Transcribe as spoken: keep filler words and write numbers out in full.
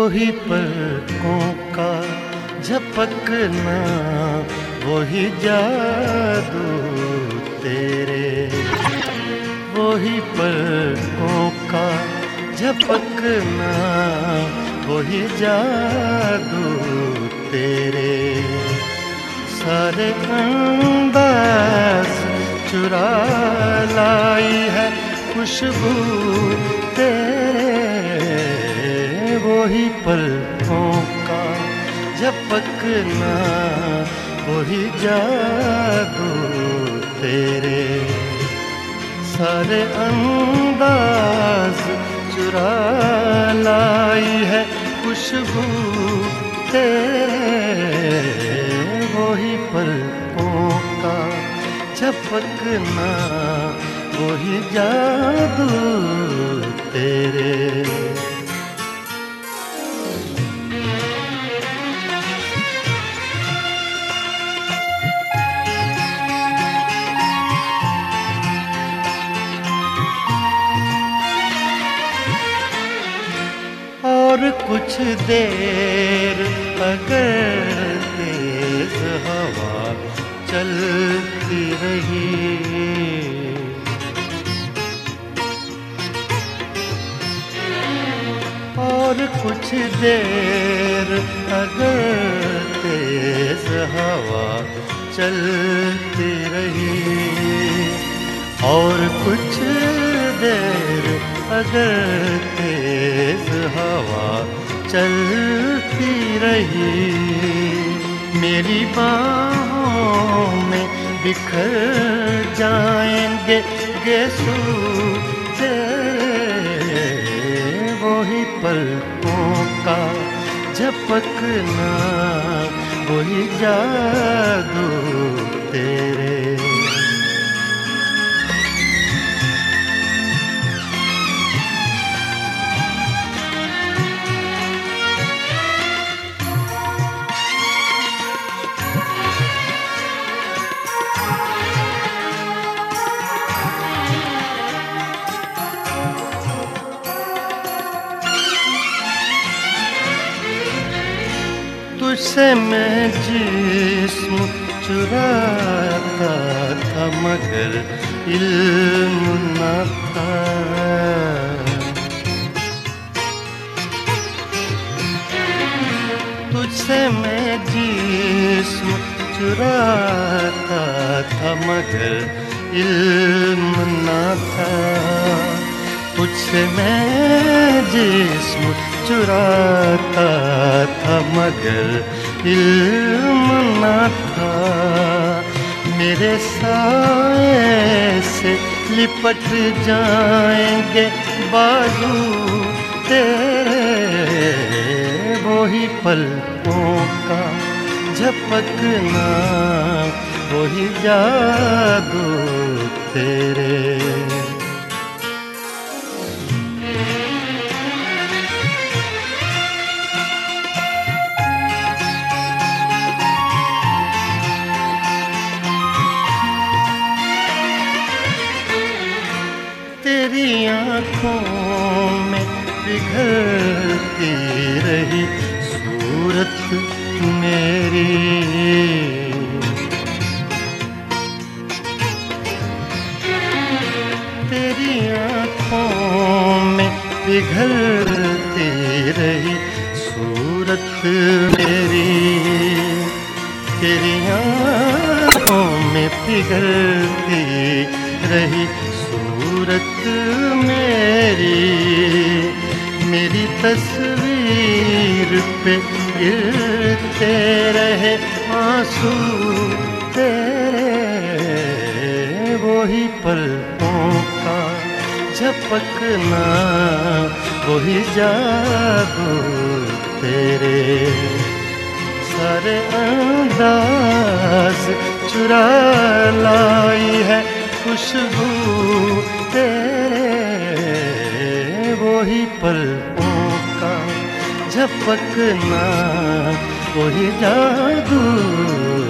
वही पलकों का झपकना, वही जादू तेरे। वही पलकों का झपकना, वही जादू तेरे। सारे अंदाज चुरा लाई है खुशबू तेरे। वही पलकों का झपकना, वही जादू तेरे। सारे अंदाज चुरा लाई है खुशबू तेरे। वही पलकों का झपकना, वही जादू तेरे। और कुछ देर अगर तेज हवा चलती रही, और कुछ देर अगर तेज हवा चलती रही, और कुछ देर अगर तेज हवा चलती रही, मेरी बाहों में बिखर जाएंगे गेसू तेरे। वही पलकों का झपकना, वही जादू तेरे। तुझसे मैं जिस्म चुराता था मगर इल्म न था। तुझसे मैं जिस्म चुराता था मगर इल्म न था। तुझसे मैं जिस्म चुराता था मगर इल्म न था। मेरे साए से लिपट जाएंगे बाजू तेरे। वही पलकों का झपकना, वही जादू तेरे। तेरी आँखों में पिघलती रही सूरत मेरी। तेरी आँखों में पिघलती रही सूरत मेरी। तेरी आँखों में पिघलती रही सूरत मेरी। मेरी तस्वीर पे गिरते रहे आंसू तेरे। वही पलकों का झपकना, वही जादू तेरे। सारे अंदाज चुरा लाई है खुशबू तेरे। वही पलकों का झपकना, वही जादू